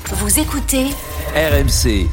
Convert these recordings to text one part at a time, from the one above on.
Vous écoutez RMC.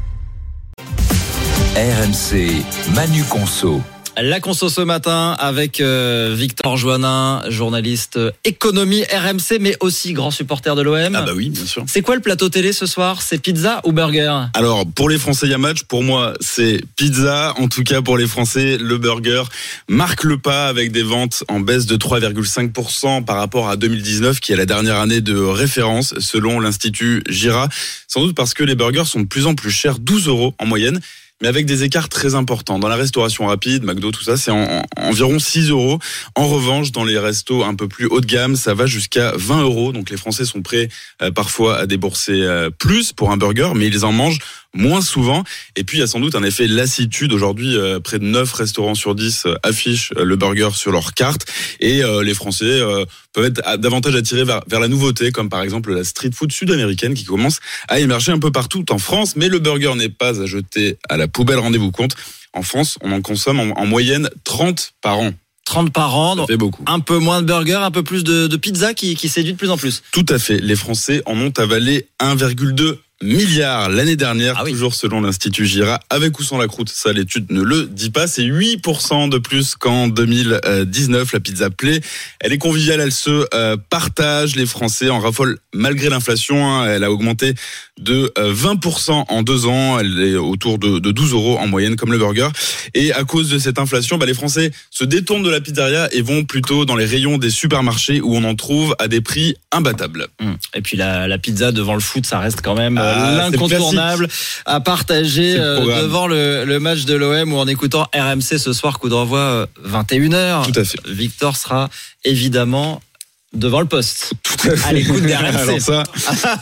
RMC, Manu Conso. La conso ce matin avec Victor Joannin, journaliste économie RMC, mais aussi grand supporter de l'OM. Ah bah oui, bien sûr. C'est quoi le plateau télé ce soir ? C'est pizza ou burger ? Alors, pour les Français, il y a match. Pour moi, c'est pizza. En tout cas, pour les Français, le burger marque le pas avec des ventes en baisse de 3,5% par rapport à 2019, qui est la dernière année de référence, selon l'Institut Gira. Sans doute parce que les burgers sont de plus en plus chers, 12 € en moyenne, mais avec des écarts très importants. Dans la restauration rapide, McDo, tout ça, c'est environ 6 €. En revanche, dans les restos un peu plus haut de gamme, ça va jusqu'à 20 €. Donc les Français sont prêts parfois à débourser plus pour un burger, mais ils en mangent moins souvent. Et puis il y a sans doute un effet lassitude. Aujourd'hui, près de 9 restaurants sur 10 affichent le burger sur leur carte. Et les Français peuvent être davantage attirés vers la nouveauté, comme par exemple la street food sud-américaine qui commence à émerger un peu partout en France. Mais le burger n'est pas à jeter à la poubelle, rendez-vous compte. En France, on en consomme en moyenne 30 par an. 30 par an, Ça fait beaucoup. Un peu moins de burger, un peu plus de pizza qui séduit de plus en plus. Tout à fait. Les Français en ont avalé 1,2 milliard l'année dernière, toujours selon l'Institut Gira, avec ou sans la croûte. Ça, l'étude ne le dit pas. C'est 8% de plus qu'en 2019. La pizza plaît. Elle est conviviale, elle se partage. Les Français en raffolent malgré l'inflation. Elle a augmenté de 20% en 2 ans. Elle est autour de 12 € en moyenne, comme le burger. Et à cause de cette inflation, les Français se détournent de la pizzeria et vont plutôt dans les rayons des supermarchés où on en trouve à des prix imbattables. Et puis la pizza devant le foot, ça reste quand même l'incontournable à partager devant le match de l'OM ou en écoutant RMC ce soir, coup d'envoi 21h. Tout à fait. Victor sera évidemment devant le poste. Tout à fait. À l'écoute d'RMC. Alors ça...